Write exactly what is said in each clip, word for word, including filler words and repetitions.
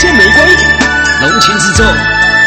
天玫瑰，龙琴制作。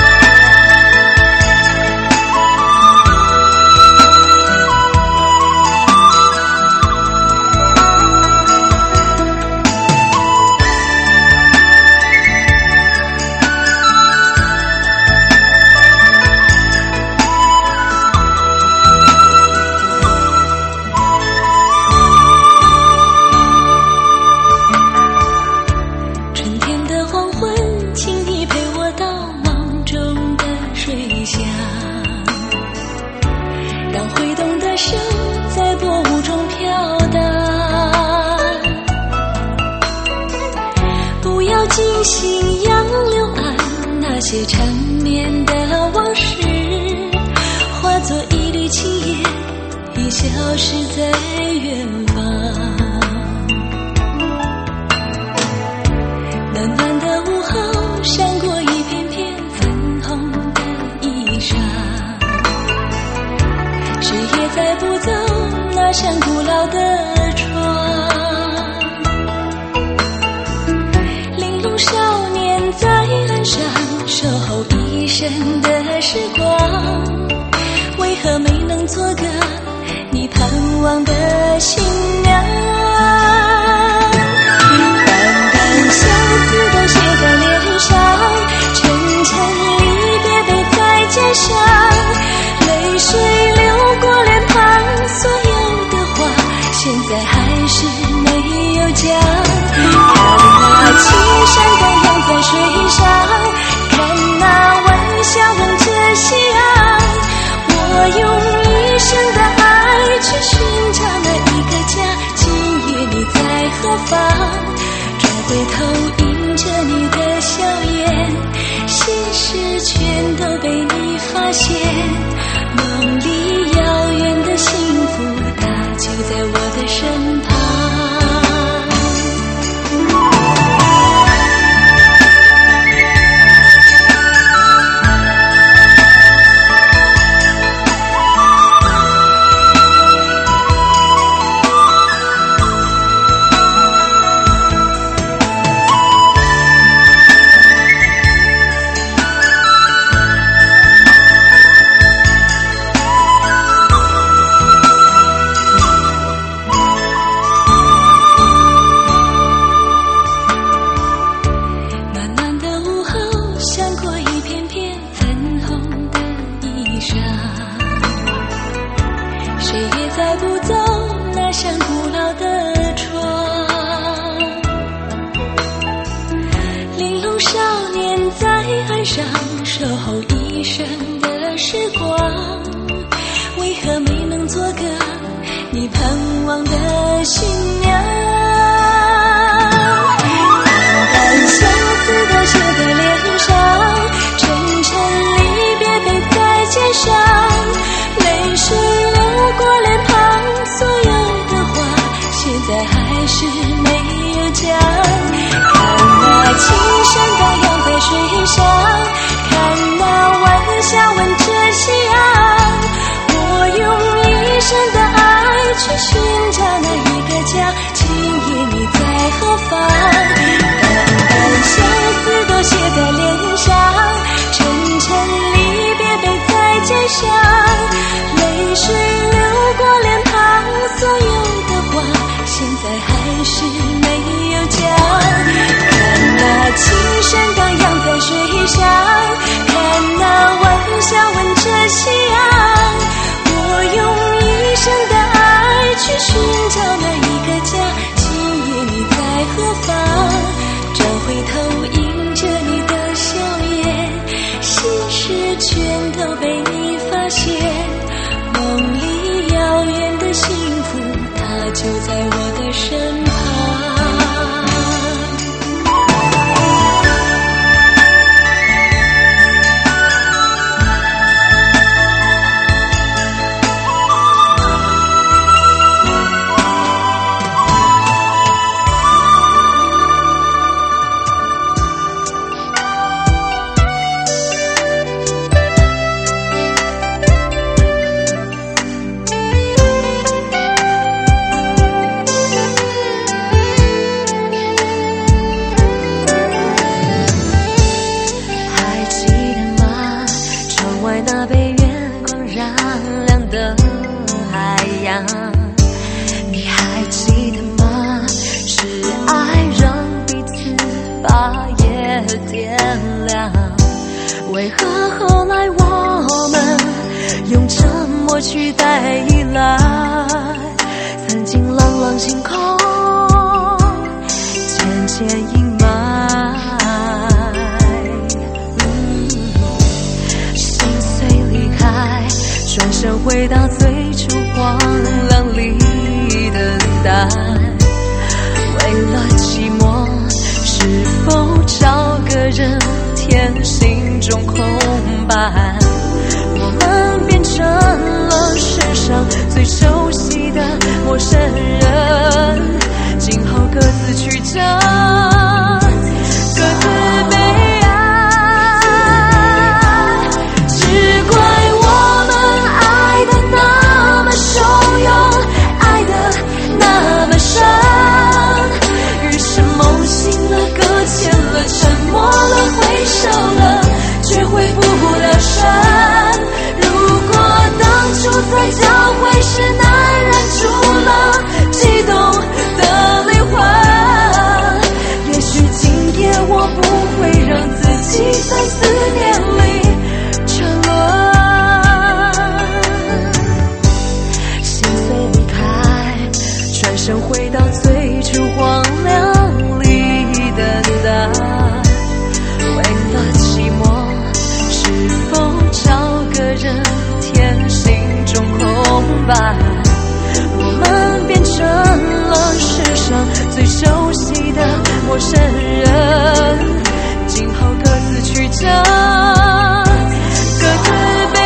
尽信仰柳岸那些缠绵的往事，化作一缕青烟，已消失在远方。暖暖的午后，闪过一片片粉红的衣裳，谁也再不走那扇古老的窗。少年在岸上守候一生的时光，为何没能做个你盼望的新娘？淡淡相思都写在脸上，沉沉离别背在肩上，泪水流过脸庞，所有的话现在还是没有讲。看那青山荡漾在水上，看那晚霞吻着夕阳，我用一生的爱去寻找那一个家。今夜你在何方？转回头迎着你的笑颜，现实全都被你发现。梦里遥远的幸福，它就在我的身旁。谁也再不走那扇古老的窗，玲珑少年在岸上守候一生的时光，为何没能做个你盼望的新娘？淡淡相思都写在脸上，沉沉离别背在肩上，泪水流过脸庞，所有的话现在还是没有讲。看那青山荡漾在水上，看那晚霞吻着夕阳，我用一生的爱去寻找那一个家。今夜你在何方？淡淡相思都写在脸上，沉沉离别背在肩上，泪水流过脸庞，所有的话现在还是没有讲。看那青山荡漾在水上，看那晚霞吻着夕阳，我用一生的爱去寻找那一个家。今夜你在何方？转回头迎着你的笑颜，现实全都被你发现。梦里遥远的幸福，它就在我的身旁。 亮。你还记得吗？是爱让彼此把夜点亮。为何后来我们用沉默取代依赖？曾经朗朗星空渐渐阴霾，嗯，心碎离开，转身回到最初荒凉里等待。为了寂寞，是否找个人填心中空白？我们变成了世上最熟悉的陌生人，今后各自曲折，各自悲哀。只怪我们爱得那么汹涌，爱得那么深，于是梦醒了，搁浅了，沉默了，回首了，却回不了神。如果当初在交汇时难忍住了激动的灵魂，也许今夜我不会让自己在思念里沉沦。心碎离开，转身回到最初荒凉里等待。为了寂寞，是否找个人填心中空白？我们变成了世上最熟悉的陌生人，今后各自曲折，各自悲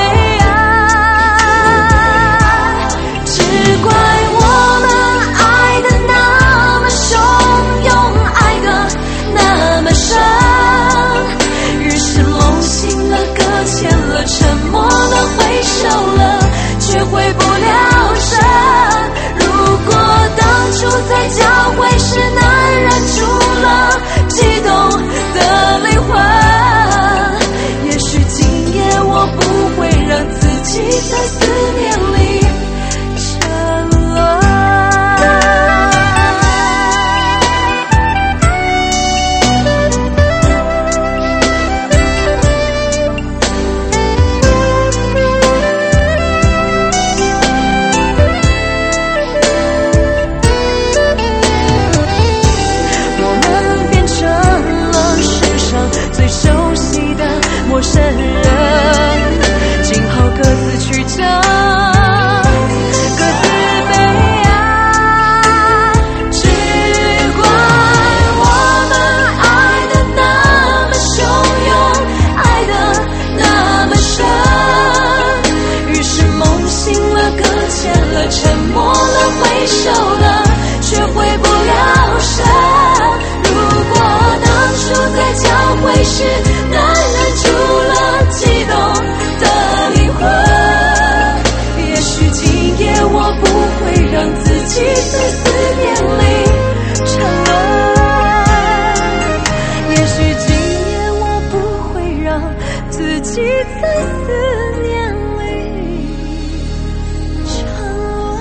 哀。只怪我们爱得那么汹涌，爱得那么深，于是梦醒了，搁浅了，沉默了，回首了，却回不了神。如果当初在交汇时难忍住了激动的灵魂，也许今夜我不会让自己在思念里沉沦。陌生人，今后各自曲折，各自悲哀。只怪我们爱得那么汹涌，爱得那么深，于是梦醒了，搁浅了，沉默了，回首了，却回不了神。如果当初在交汇时难忍住了激动的灵魂，也许今夜我不会让自己在思念里沉沦，也许今夜我不会让自己在思念里沉沦。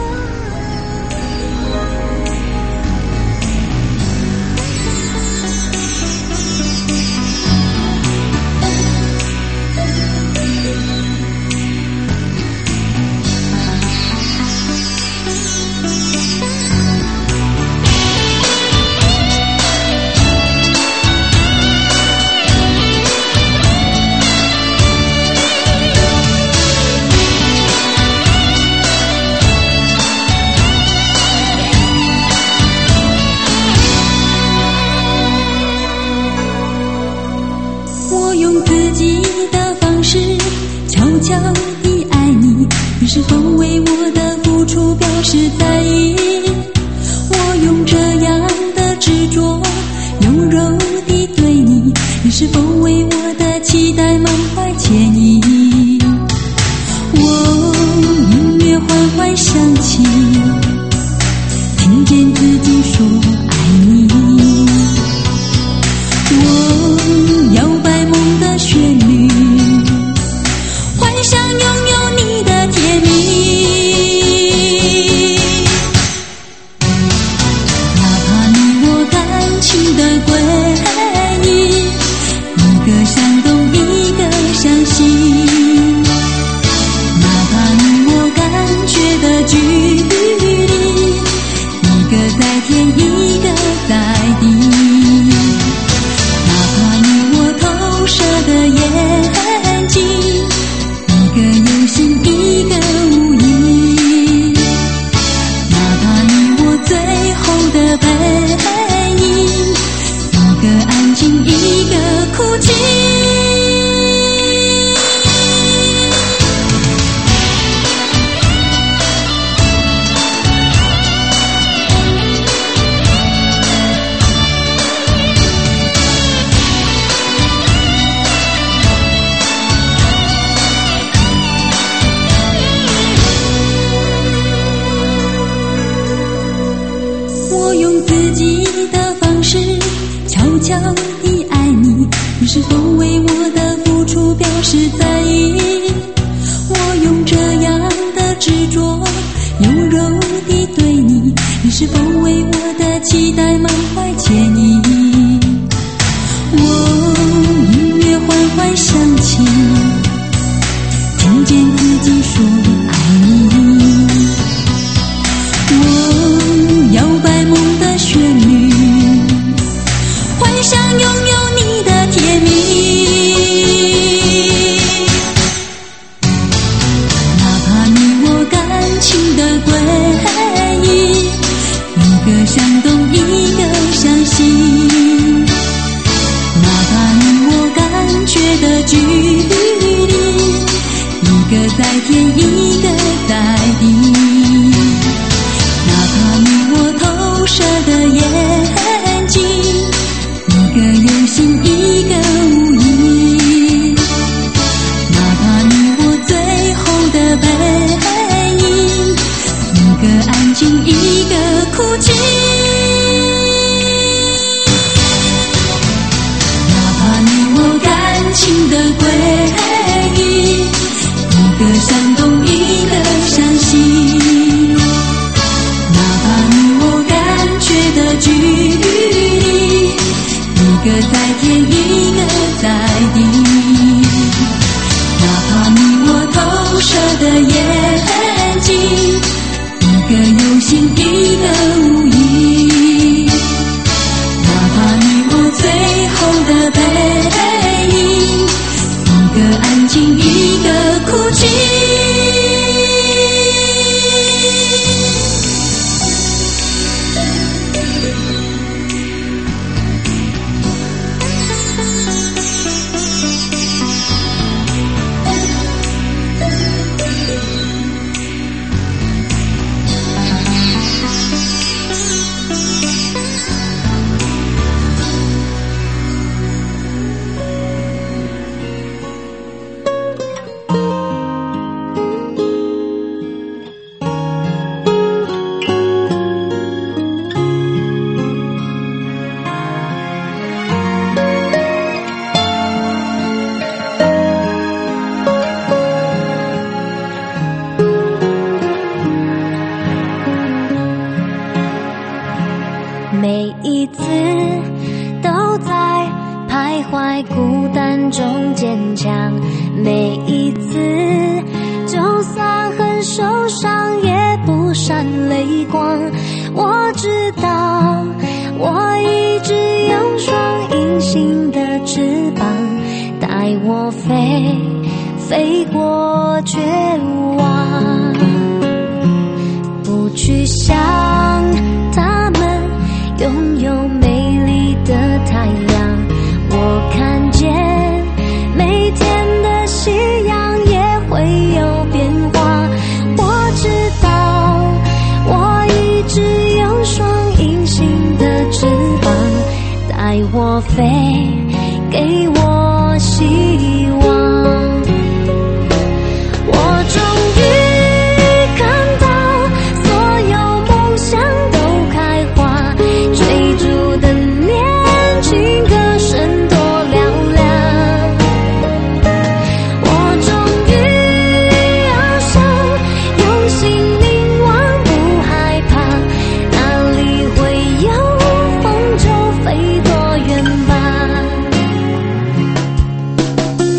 你是否为我的付出表示在意？我用这样的执着，温柔地对你，你是否为我的期待满怀歉意？我音乐缓缓响起，听见自己说爱你。我摇摆梦的旋律，幻想拥有你的甜蜜。 小的爱你，你是否为我的付出表示在意？我用这样的执着柔柔地对你，你是否为我的期待满怀歉意？我音乐缓缓响起，听见自己说爱你。我摇摆梦的旋律，幻想拥有你的甜蜜。哪怕你我感情的诡异，一个向东一个向西，哪怕你我感觉的距离，一个在天一个在地，哪怕你我投射的眼睛，一个有心一个无意，哪怕你我最后的背影，一个安静一个哭泣，哪怕你我感情的诡异，一个向东一个向西，哪怕你我感觉的距离，一个在天一个在地，哪怕你我投射的眼睛，一个有心一个无意，哪怕你我最后的背影，一个安静一个哭泣。 每一次都在徘徊孤单中坚强，每一次就算很受伤也不闪泪光。我知道我一直用双隐形的翅膀带我飞，飞过绝望，不去想他们拥有美丽的太阳，我看见每天的夕阳也会有变化。我知道我一直用双隐形的翅膀带我飞，给我希望。我终于看到所有梦想都开花，追逐的年轻歌声多嘹亮。我终于翱翔，用心凝望，不害怕，哪里会有风就飞多远吧。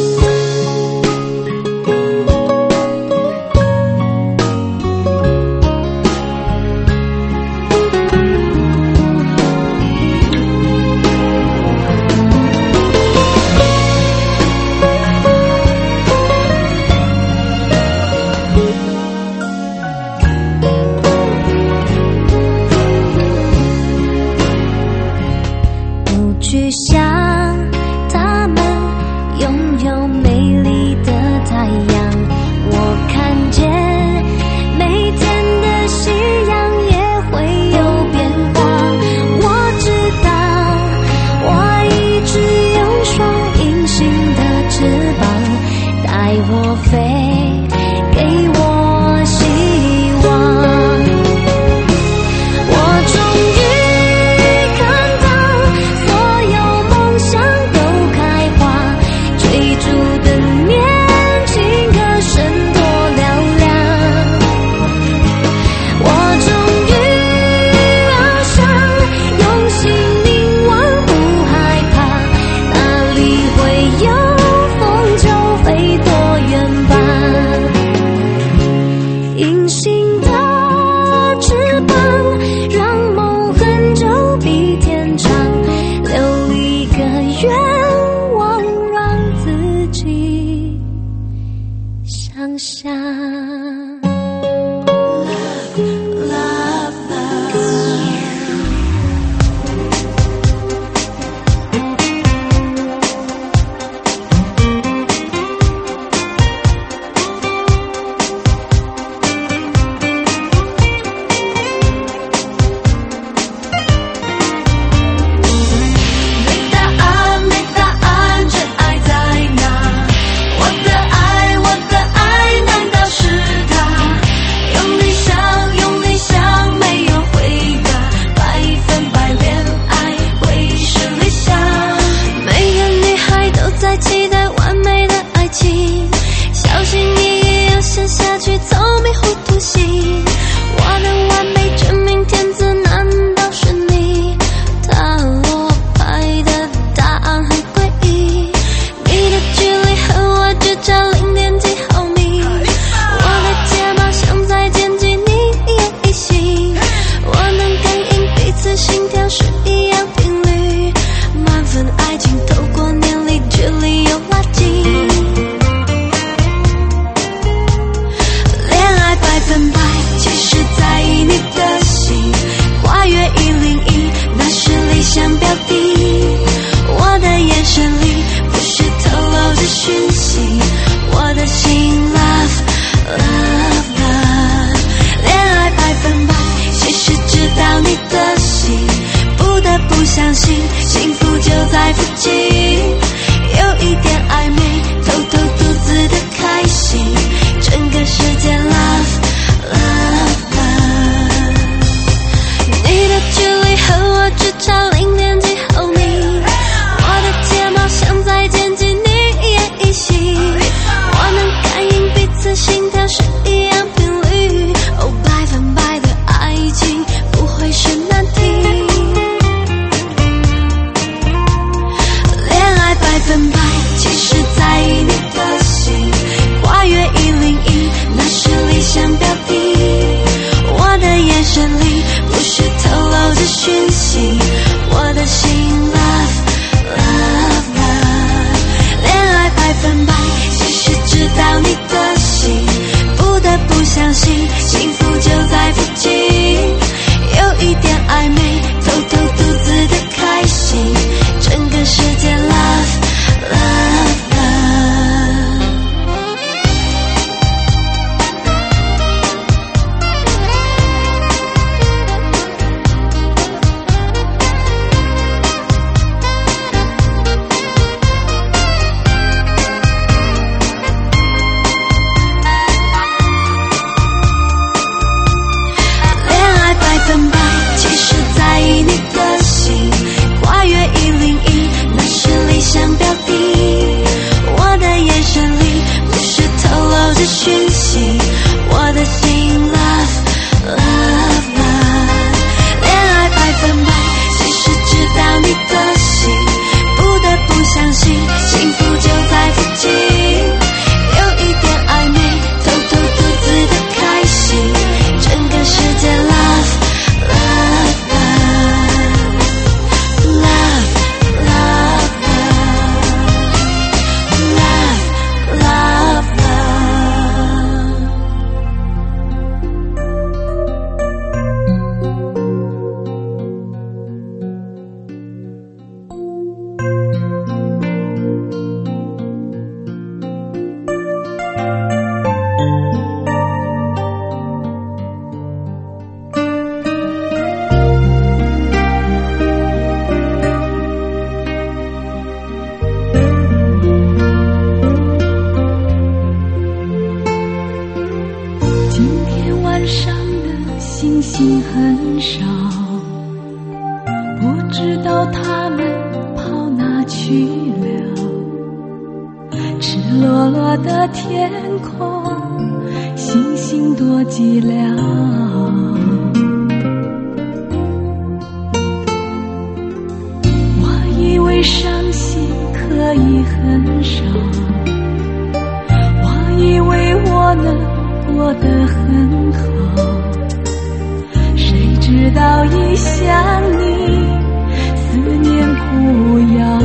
星很少，不知道他们跑哪去了。赤裸裸的天空，星星多寂寥。我以为伤心可以很少，我以为我能过得很好，谁知道一想你，思念苦药，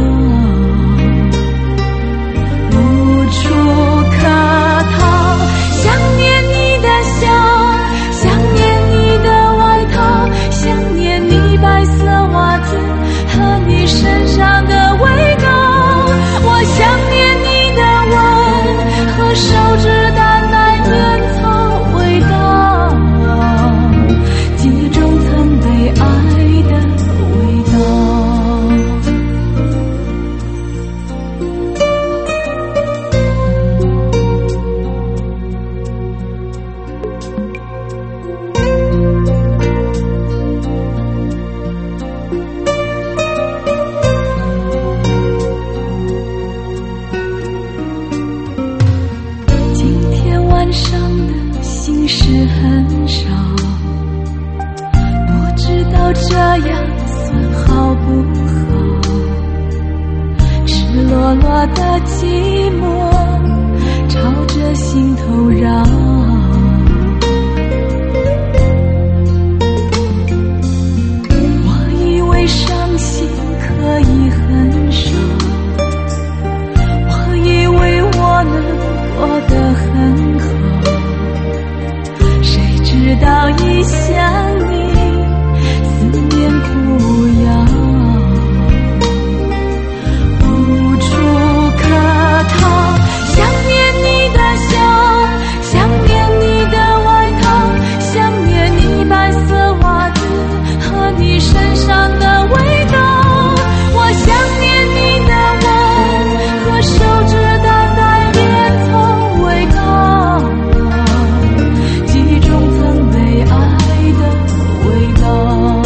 无处可逃。想念你的笑，想念你的外套，想念你白色袜子和你身上的味道。我想念你的吻和手指淡淡烟草味道，记忆中曾被爱的味道。今天晚上的心事很少，不知道这样算好不好。赤裸裸的寂寞朝着心头绕，我以为伤心可以很少，我以为我能过得很好，谁知道一想你，思念苦药，无处可逃。想念你的笑，想念你的外套，想念你白色袜子和你身上的味道。我想念你的吻和手指淡淡烟草味道，记忆中曾被爱的味道。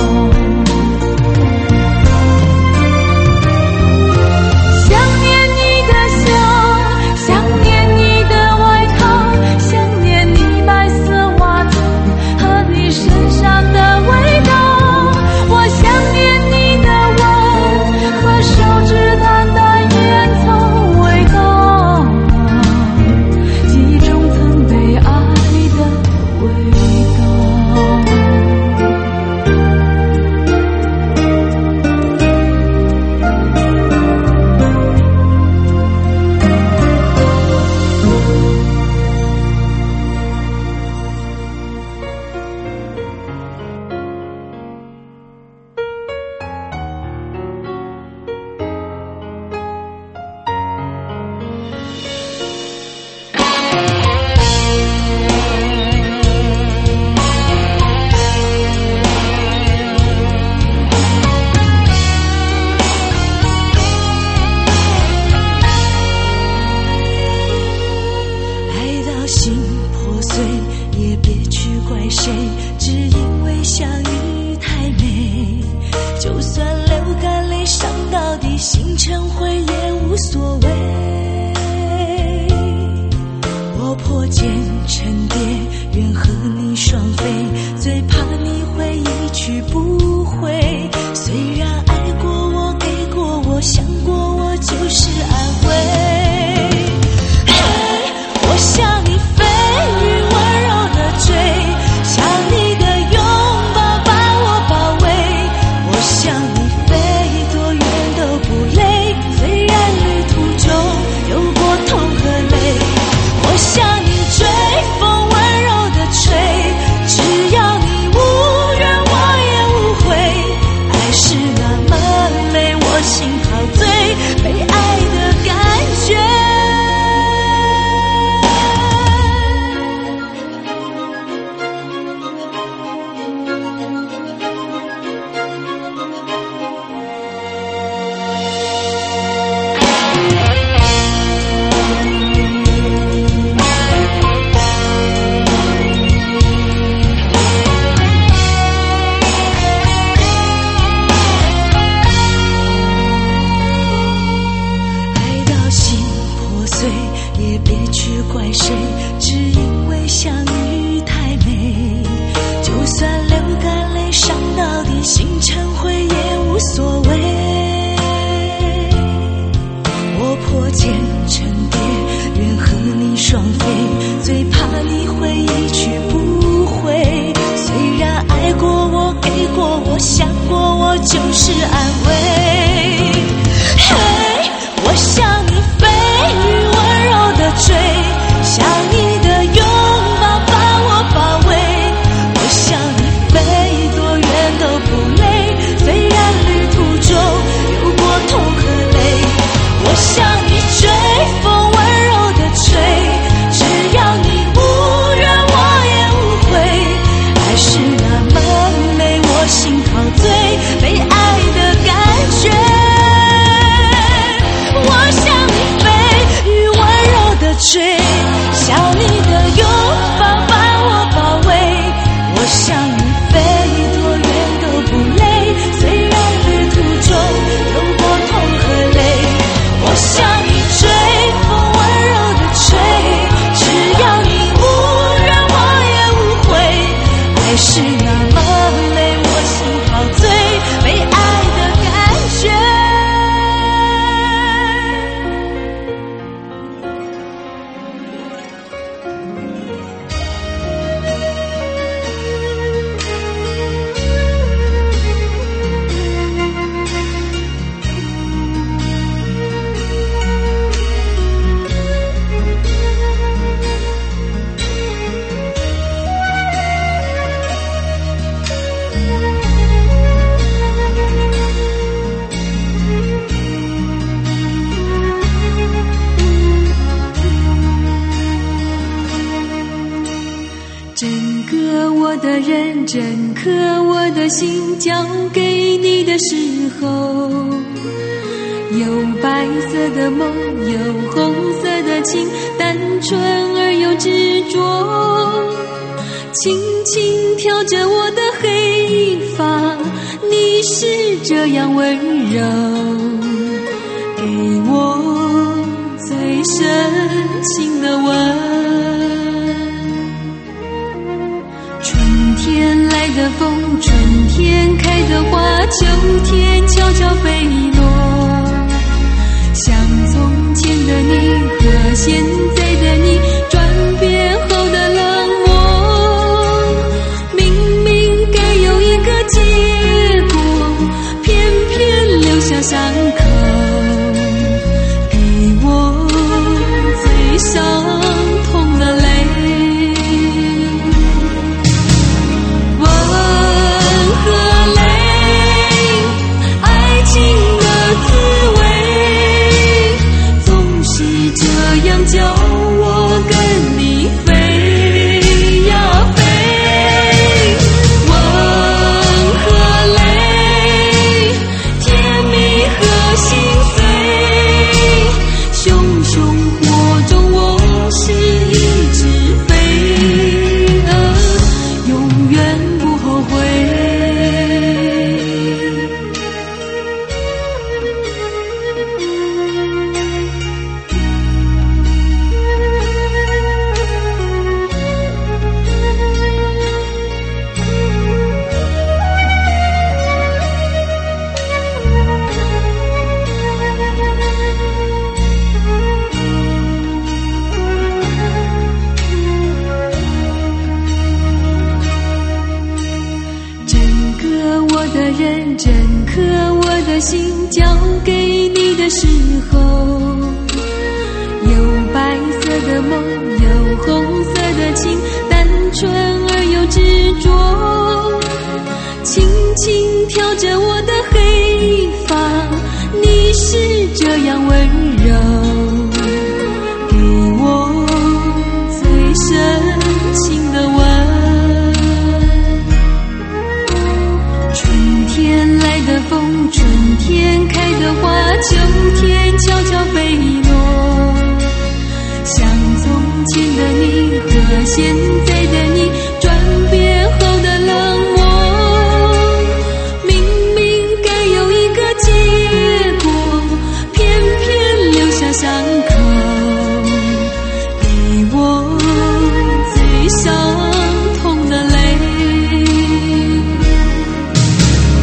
想念你的笑，想念你的外套，想念你白色袜子和你身上的味道。我想念你的吻和手指淡淡烟草味道，记忆中曾被爱的味道。 爱到心破碎，也别去怪谁，只因为相遇太美。就算流干泪伤到底，心成灰也无所谓。我破茧成蝶，愿和你双飞，最怕你会一去不回。虽然爱过我，给过我，想过我，就是安慰。我向你飞，温柔的追，像你的拥抱把我包围。我向你飞，多远都不累，虽然旅途中有过痛和泪。我向你追，风温柔的吹，只要你无怨我也无心忏悔也无所谓。我破茧成蝶，愿和你双飞，最怕你会一去不回。虽然爱过我，给过我，想过我，就是安慰。嘿，我向你飞，温柔的追，向你的拥抱把我包围。我向你飞，多远都不累，虽然旅途中有过痛和泪。我向你追，风温柔的吹，只要你无怨我也无悔。爱是那么美，我心陶醉，被爱的感觉。我向你飞，雨温柔的吹，像你的拥抱把我包围。我向你飞，多远都不累，虽然旅途中有过痛和泪。我向你追，风温柔的吹，只要你无怨我也无悔。爱是那么美，我心陶醉，被爱的感觉。 整个我的人，整颗我的心交给你的时候，有白色的梦，有红色的情，单纯而又执着，轻轻挑着我的黑发，你是这样温柔，给我最深情的吻。春天来的风，春天开的花，秋天悄悄飞落，像从前的你和现在的你，转变后的冷漠，明明该有一个结果，偏偏留下伤口，给我最伤痛的泪。叫我跟你飞呀飞，吻和泪，甜蜜和心碎，熊熊火中我是一只飞蛾，永远不后悔。整颗我的心交给你的时候，有白色的梦，有红色的情，单纯而又执着，轻轻挑着我的黑发，你是这样温柔，给我最深情的吻。春天来的风，春天开的花，秋天悄悄飞落，像从前的你和现在的你，转变后的冷漠，明明该有一个结果，偏偏留下伤口，给我最伤痛的泪。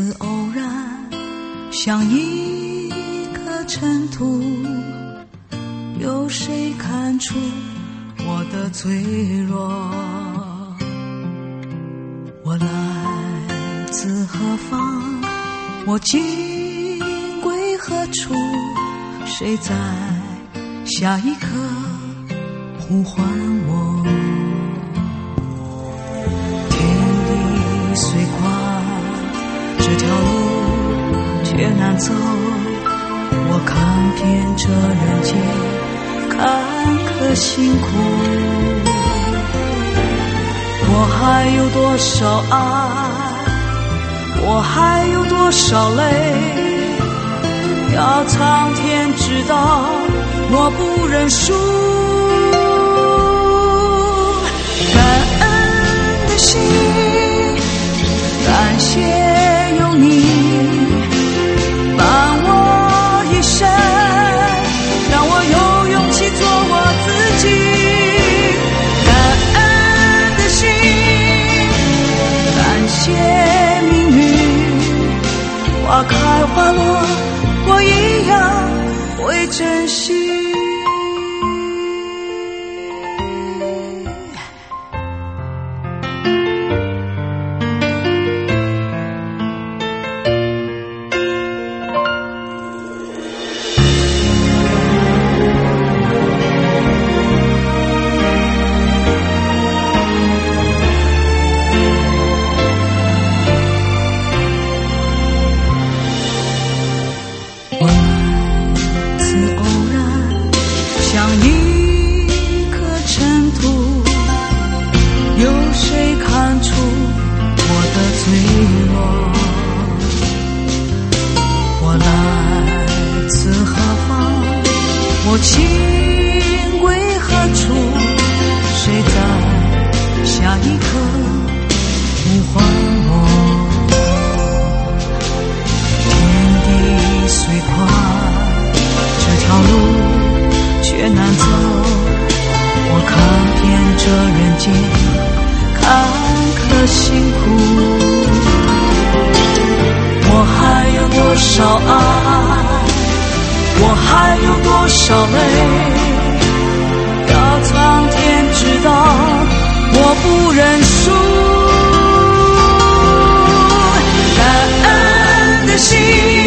次偶然，像一颗尘土，有谁看出我的脆弱？我来自何方？我今归何处？谁在下一刻呼唤我？天地虽宽，这条路却难走。我看遍这人间坎坷辛苦，我还有多少爱，我还有多少泪，要苍天知道我不认输。感恩的心，感谢有你伴我一生，让我有勇气做我自己。感恩的心，感谢命运，花开花落我一样会珍惜。我情归何处？谁在下一刻呼唤我？天地虽宽，这条路却难走。我看遍这人间坎坷辛苦，我还有多少爱，我还有多少泪，要苍天知道我不认输。感恩的心，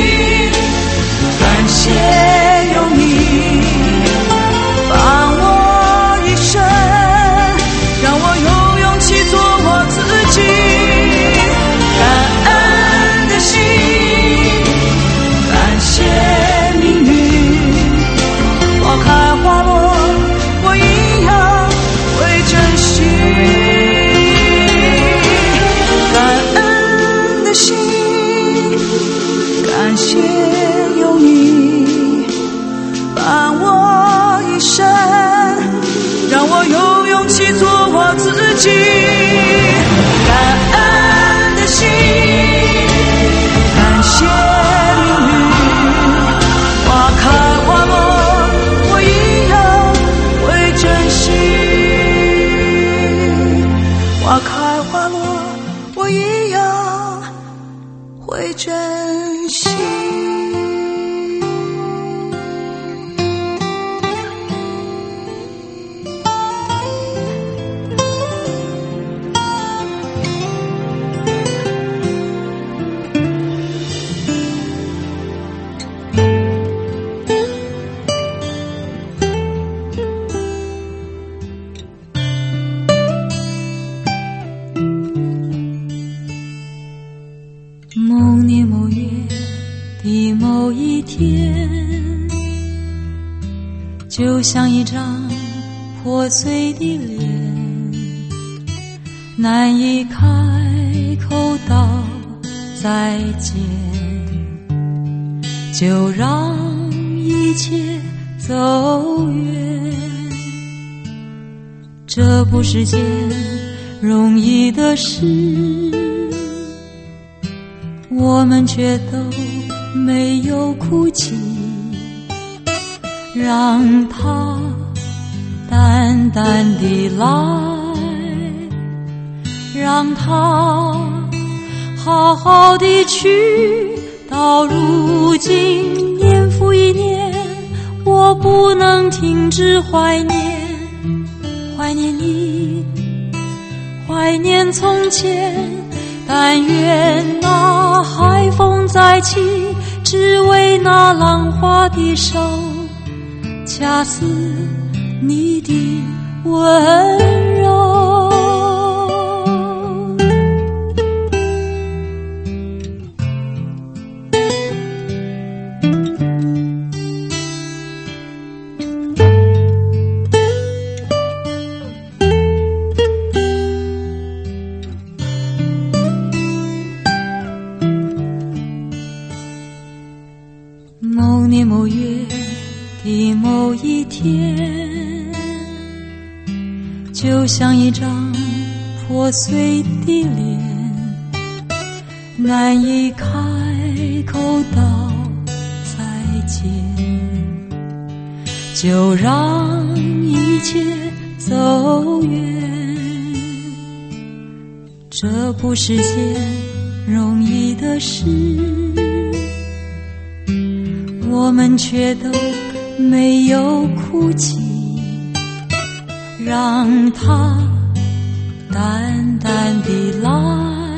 感谢有你伴我一生，让我有勇气做我自己。感恩的心，感谢命运，花开花落我一样会珍惜。感恩的心，感谢有你伴我一生，让我有勇气做我自己。感恩的心，感谢命运，花开花落我一样会珍惜。花开花落我一样会珍惜。某年某月的某一天，就像一张破碎的脸，难以开口道再见，就让一切走远。这不是件容易的事，我们却都没有哭泣，让它淡淡地来，让它好好的去，到如今年复一年，我不能停止怀念，怀念你，怀念从前。但愿那海风再起，只为那浪花的手，恰似你的温柔。某年某月的某一天，就像一张破碎的脸，难以开口道再见，就让一切走远。这不是件容易的事，我们却都没有哭泣，让它淡淡地来，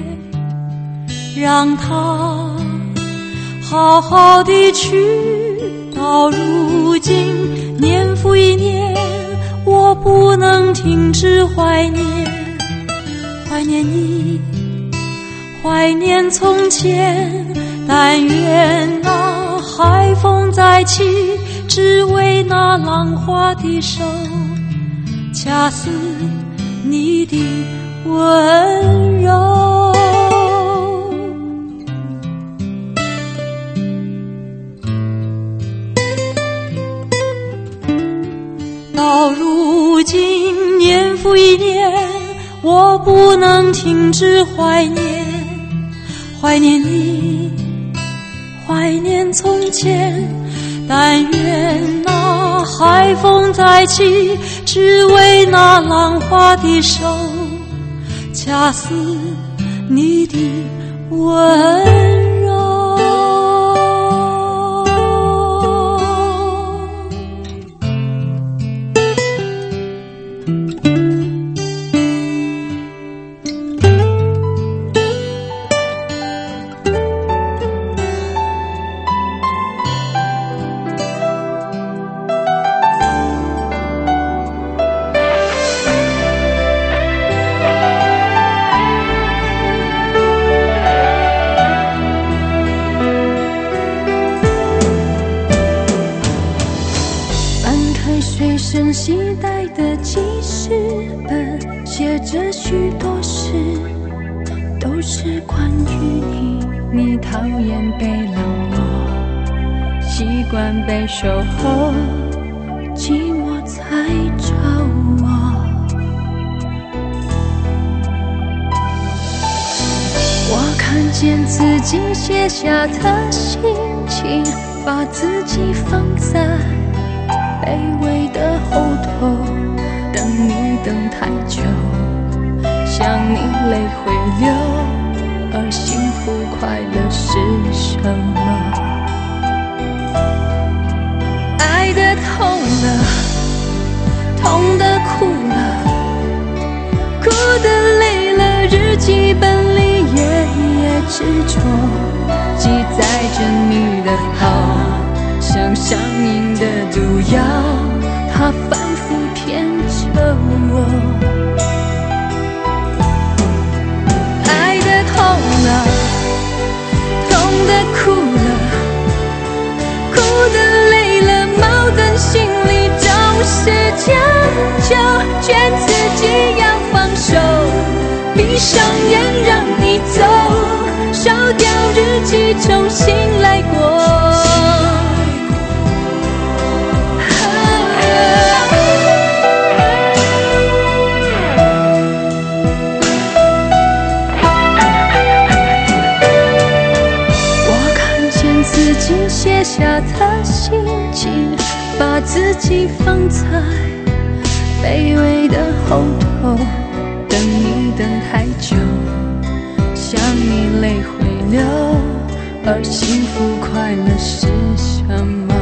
让它好好地去。到如今年复一年，我不能停止怀念，怀念你，怀念从前。但愿那海风再起，只为那浪花的手，恰似你的温柔。到如今年复一年，我不能停止怀念，怀念你，怀念从前。但愿那海风再起，只为那浪花的手，恰似你的温柔。 随身携带的记事本，写着许多事，都是关于你。你讨厌被冷落，习惯被守候，寂寞才找我。我看见自己写下的心情，把自己放在卑微的后头，等你等太久，想你泪会流，而幸福快乐是什么？爱的痛了，痛的哭了，哭的累了，日记本里夜夜执着，记载着你的好，像上瘾的毒药，它反复骗着我。爱的痛了，痛的哭了，哭的累了，矛盾心里总是将就，劝自己要放手，闭上眼让你走，烧掉日记重新来过。写下的心情，把自己放在卑微的后头，等你等太久， 想你泪会流，而幸福快乐是什么？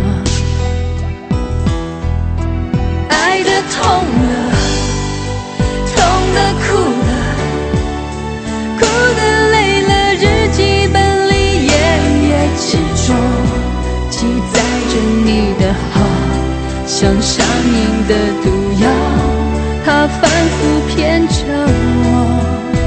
爱的痛了，痛的哭了，哭的累了，日记本里页页执着记载着你的好，像上瘾的毒药，它反复骗着我。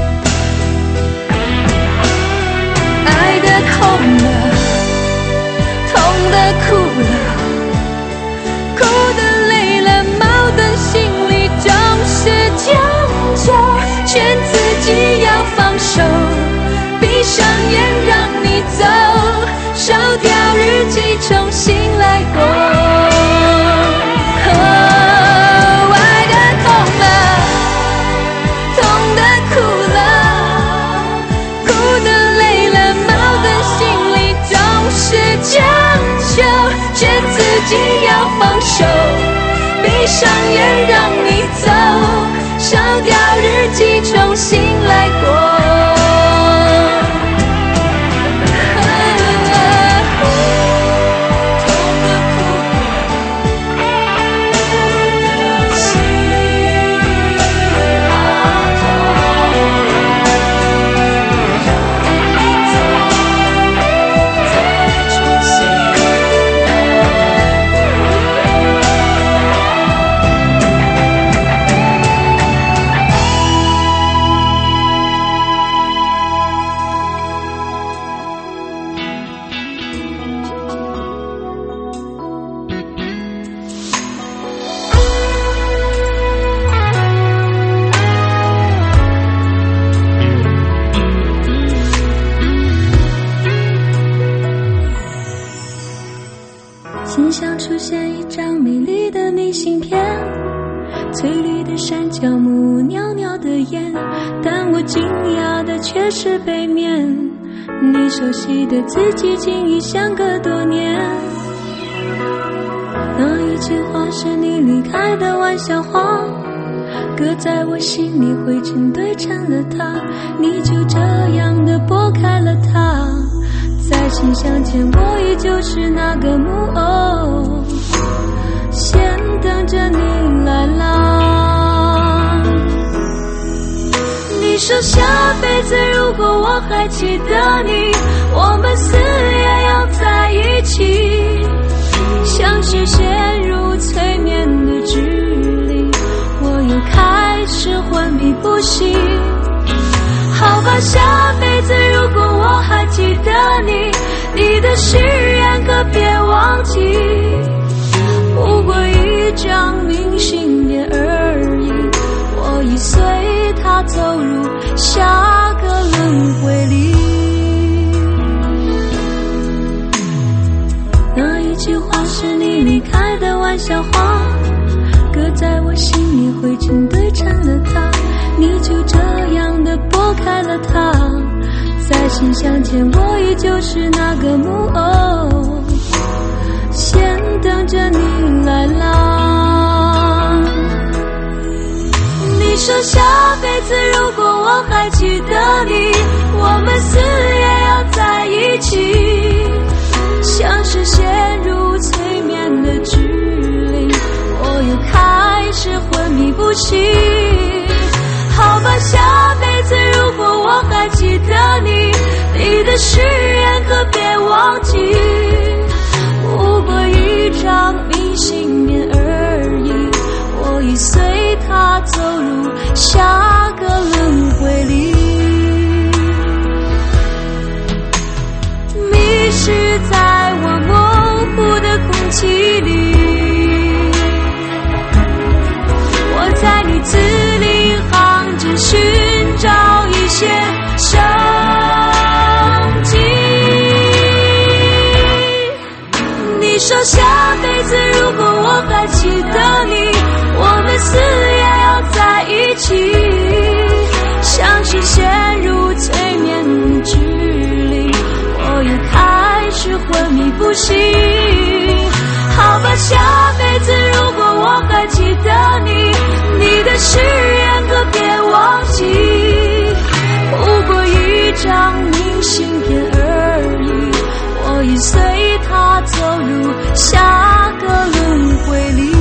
爱的痛了，痛的哭了，哭的累了，矛盾心里总是将就，劝自己要放手，闭上眼让你走，烧掉日记重新来过。自己要放手，闭上眼让你走，烧掉日记重新来过。 心想出现一张美丽的明信片，翠绿的山脚木，袅袅的烟，但我惊讶的却是背面，你熟悉的字迹竟已相隔多年。那一句话是你离开的玩笑话，搁在我心里灰尘堆成了它，你就这样的拨开了它，在信箱前我依旧是那个木偶，先等着你来啦。你说下辈子如果我还记得你，我们死也要在一起，像是陷入催眠的距离，我又开始昏迷不醒。好吧，下辈子如果我还记得你，你的誓言可别忘记，不过一张明信片而已，我已随它走入下个轮回里。那一句话是你离开的玩笑话，搁在我心里灰尘堆成了它，你就这样的拨开了它，在信箱前我依旧是那个木偶，先等着你来啦。你说下辈子如果我还记得你，我们死也要在一起，像是陷入催眠的距离，我又开始昏迷不醒。好吧，下辈子如果我还记得你，你的誓言可别忘记，不过一张明信片而已，我已随它走入下个轮回里。迷失在我模糊的空气里，我在你字里行间寻找一些生机。你说下辈子如果我还记得你，我们死也要在一起，像是陷入催眠的距离，我又开始昏迷不醒。好吧，下辈子如果我还记得你，你的誓言可别忘记，不过一张明信片而已，我已随它走入下个轮回里。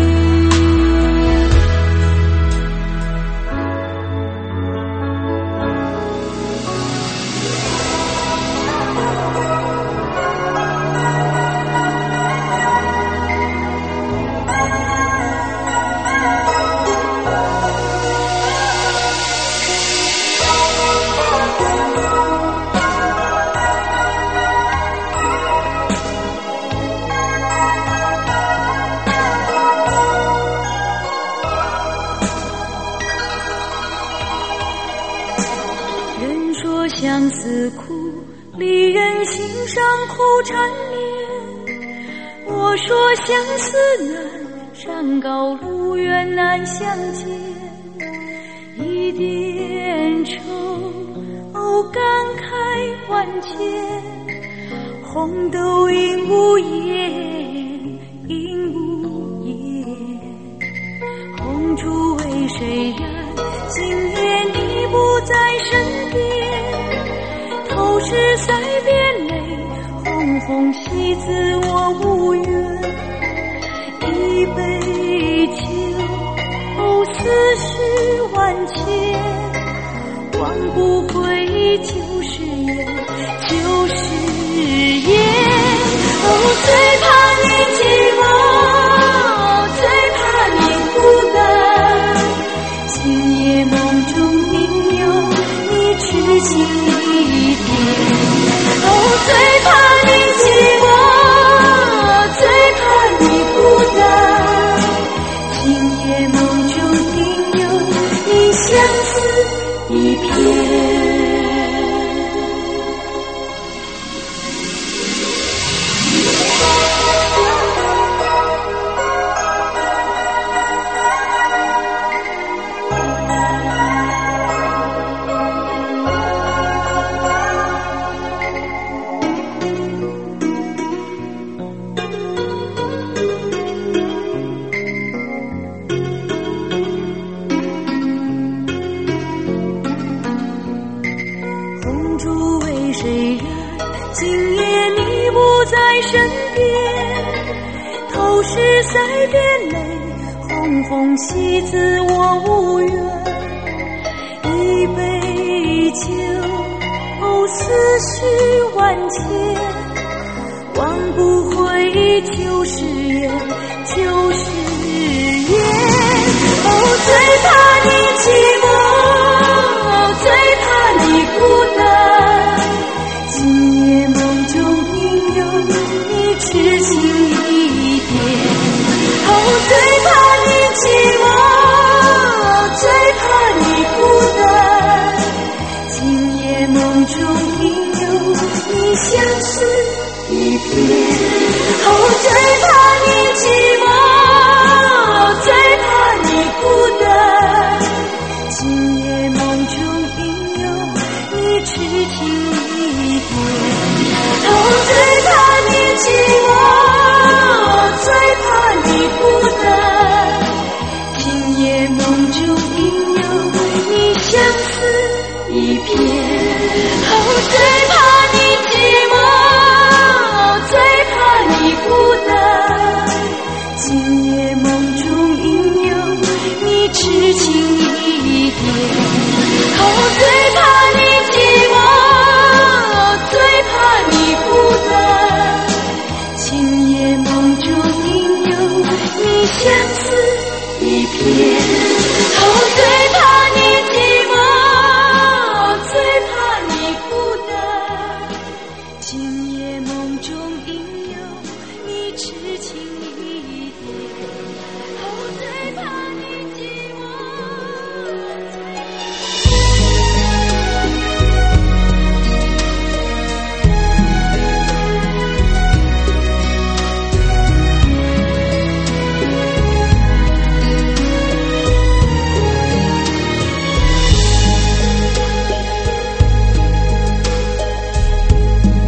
相思苦，离人心上苦缠绵。我说相思难，山高路远难相见。一点愁，哦，感慨万千。红豆应无言，应无言。红烛为谁燃？今夜你不在身边。头是塞边泪，红红喜字我无缘。一杯酒，哦，思绪万千，忘不回就是缘，就是缘。哦，最怕你寂寞，最怕你孤单。今夜梦中应有你痴情一点。哦，最怕你寂寞，最怕你孤单。今夜梦中应有你相思一片。塞边泪，红红喜字我无缘。一杯酒，哦，思绪万千，忘不回就是缘，就是缘。哦，最怕你寂寞，最怕你孤单。今夜梦中应有你痴情一点。哦，最怕你寂寞，最怕你孤单。今夜梦中应有你相思一片。哦，最怕你寂寞，最怕你孤单。今夜梦中应有你痴情一点。哦，最怕你寂寞，最怕你孤单。今夜梦中应有你相思一片。哦，最怕你寂寞，最怕你孤单。今夜梦中应有你痴情一点。哦，最怕你寂寞，最怕你孤单。今夜梦中应有你相思一片。哦，最怕你寂寞，最怕你孤单。今夜梦中应有你痴情一点。哦，最怕你寂寞。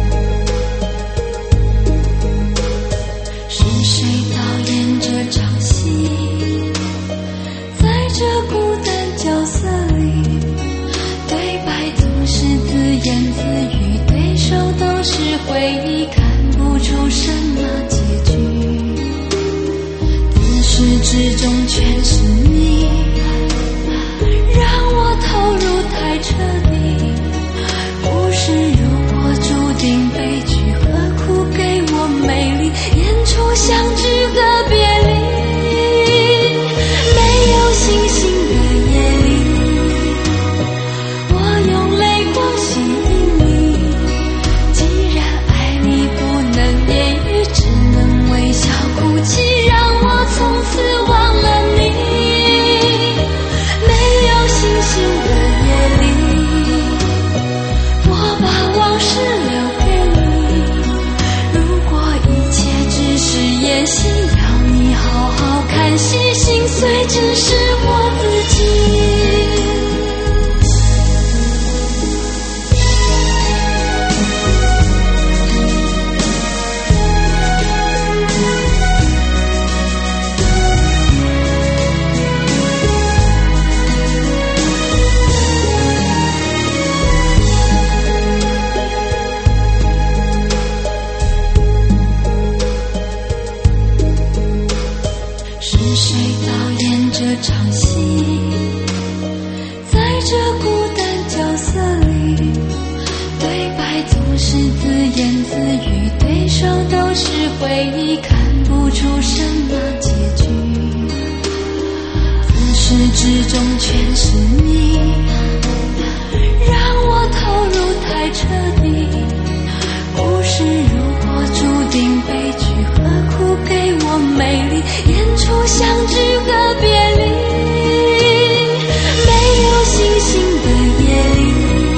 是谁导演这场戏？ 回忆，看不出什么结局。自始至终全是你，让我投入太彻底。不是如果注定悲剧，何苦给我美丽演出相聚和别离？没有星星的夜里，我用泪光吸引你。既然爱你不能言语，只能微笑哭泣，让我从此忘了你。没有星星的夜里，我把往事留给你。如果一切只是演戏，要你好好看戏，心碎只是我自己。是谁导演这场戏？在这孤单角色里，对白总是自言自语，对手都是回忆，看不出什么结局。自始至终全是你，让我投入太彻底。不是如果注定悲剧，何苦给我美丽演出相聚和别离？没有星星的夜里，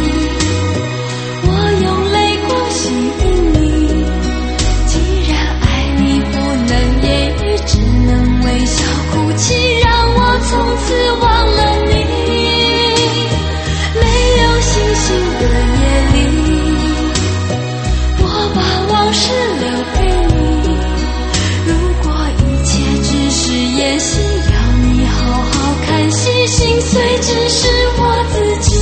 我用泪光吸引你。既然爱你不能言语，只能微笑哭泣，让我从此忘了你。没有星星的夜里，我把往事留给你。如果一切只是演戏，要你好好看戏，心碎只是我自己。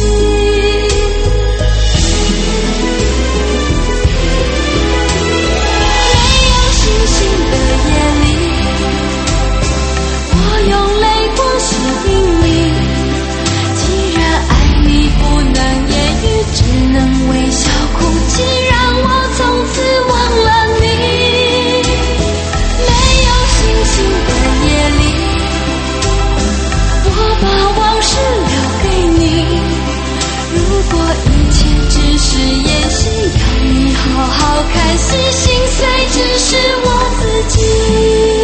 没有星星的夜里，我用泪光吸引你。既然爱你不能言语，只能微笑哭泣，让我从此忘了你。没有星星的夜里，我把往事留给你。如果一切只是演戏，要你好好看戏，心碎只是我自己。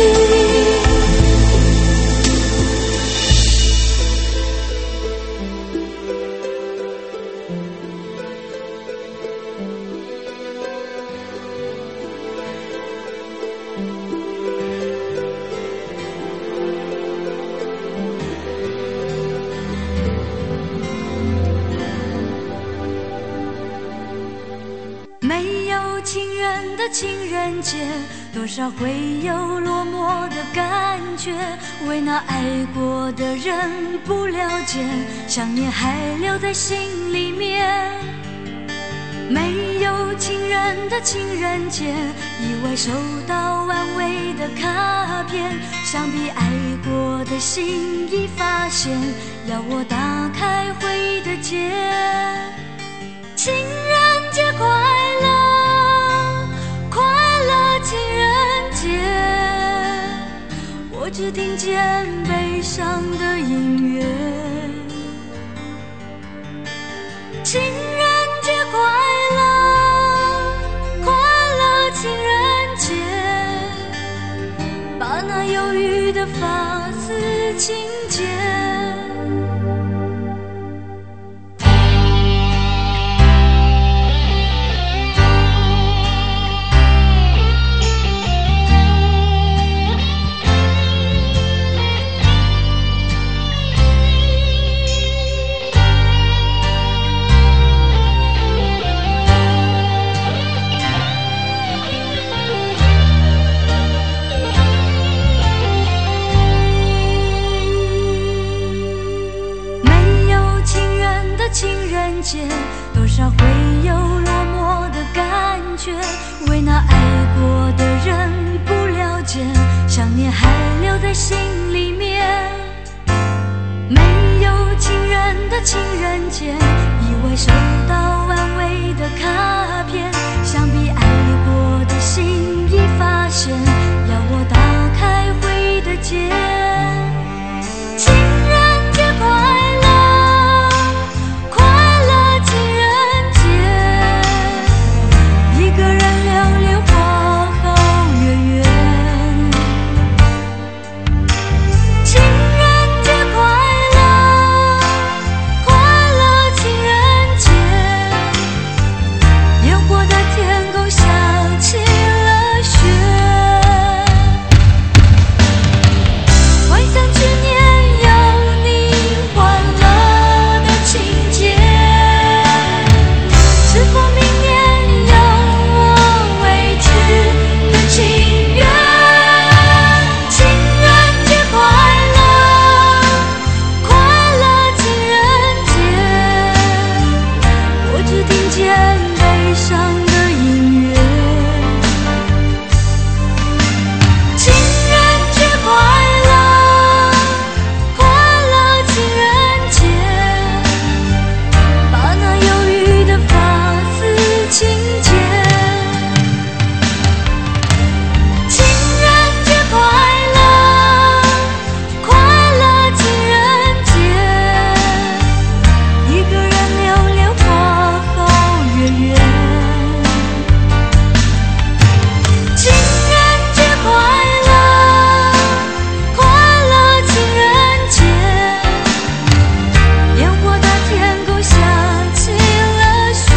没有情人的情人节，多少会有落寞的感觉。为那爱过的人不了解，想念还留在心里面。没有情人的情人节，意外收到完美的卡片，想必爱过的心已发现，要我打开回忆的结。情人节快乐，快乐情人节，我只听见悲伤的音乐。情人节快乐，快乐情人节，把那忧郁的发丝轻解。 在心里面。没有情人的情人节，以为收到安慰的卡片，想必爱过的心已发现，要我打开回忆的结。情人节快乐，快乐情人节，一个人流连花好月圆。情人节快乐，快乐情人节，烟火在天空下起了雪。幻想去年有你欢乐的情节，是否明年有我委屈的情缘？情人节快乐，快乐情人节，我只听见悲伤的音乐。情人节快乐，快乐情人节，把那忧郁的发丝轻解。情人节快乐，快乐情人节，一个人流连花好月圆。情人节快乐，快乐情人节，烟火在天空下起了雪。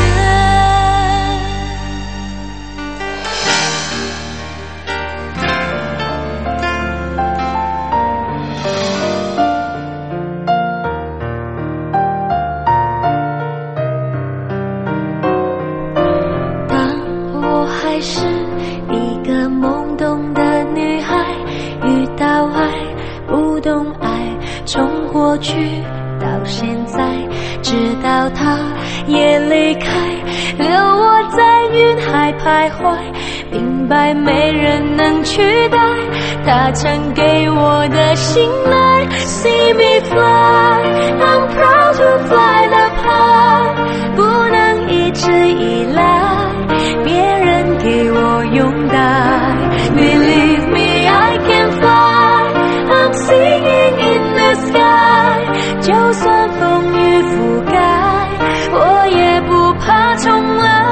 当我还是一个懵懂的女孩，遇到爱，不懂爱，从过去到现在，直到他也离开，留我在云海徘徊，明白没人能取代他曾给我的信赖。See me fly, I'm proud to fly the high， 不能一直依赖别人给我拥戴。Believe me, I can fly, I'm singing in the sky， 就算风雨覆盖，我也不怕重来。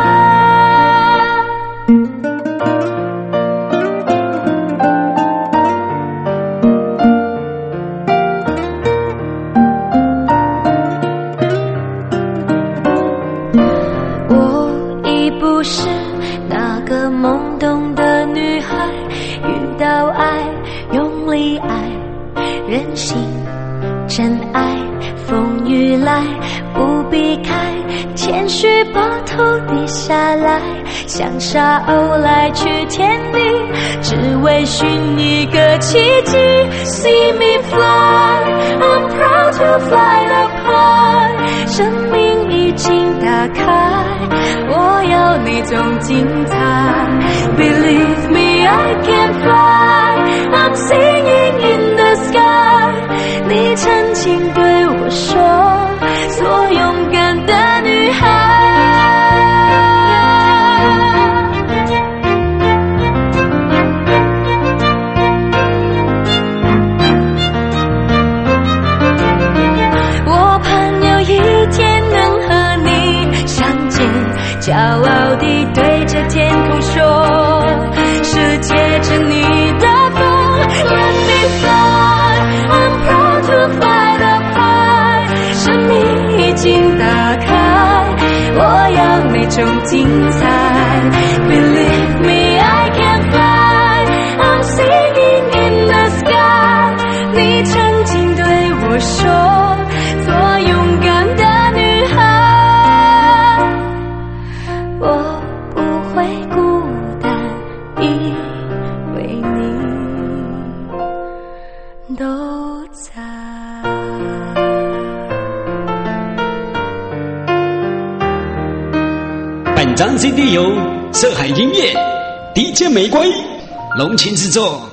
我已不是那个懵懂的女孩，遇到爱，用力爱，任性真爱，风雨来不避开，谦虚把头低下来，像沙鸥来去天地，只为寻一个奇迹。See me fly, I'm proud to fly the high， 生命已经打开，我要那种精彩。Believe me, I can fly, I'm singing in the sky， 你曾经对我说，做勇敢的女孩。我盼有一天能和你相见，骄傲地对着天空说，世界是你的风。Let me fly, I'm proud to fly the high， 生命已经打开，我要那种精彩。Believe me, I can fly, I'm singing in the sky， 你曾经对我说，做勇敢的女孩，我不会孤单，因为你都在。 本张 C D 由色海音乐 D J 玫瑰龙琴制作。